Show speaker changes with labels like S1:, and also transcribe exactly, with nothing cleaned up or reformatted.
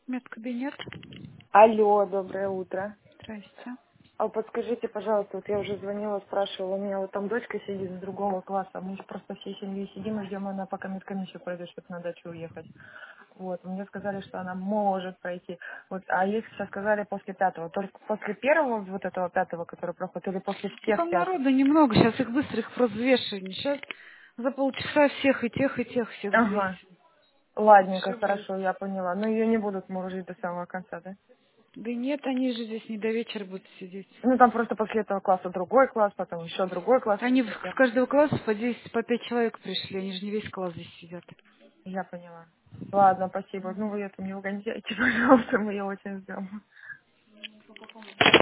S1: Медкабинет.
S2: Алло, доброе утро.
S1: Здрасте.
S2: А подскажите, пожалуйста, вот я уже звонила, спрашивала, у меня вот там дочка сидит с другого класса, мы просто всей семьей сидим и ждем, она пока медкомиссию пройдет, чтобы на дачу уехать. Вот, мне сказали, что она может пройти. Вот, а если сейчас сказали после пятого, только после первого вот этого пятого, который проходит, или после
S1: Ну,
S2: всех
S1: там
S2: пятых?
S1: народу немного, сейчас их быстро их просто взвешивают. Сейчас за полчаса всех и тех, и тех всех
S2: Ага,
S1: взвесим.
S2: ладненько,
S1: Все будет.
S2: хорошо, я поняла. Но ее не будут мурыжить до самого конца, да?
S1: Да нет, они же здесь не до вечера будут сидеть.
S2: Ну, там просто после этого класса другой класс, потом еще другой класс
S1: Они в-
S2: придет,
S1: с
S2: я
S1: каждого
S2: поняла.
S1: класса по десять, по пять человек пришли, они же не весь класс здесь сидят.
S2: Я поняла. Ладно, спасибо. Ну, вы это не угоняйте, пожалуйста, мы ее очень ждем.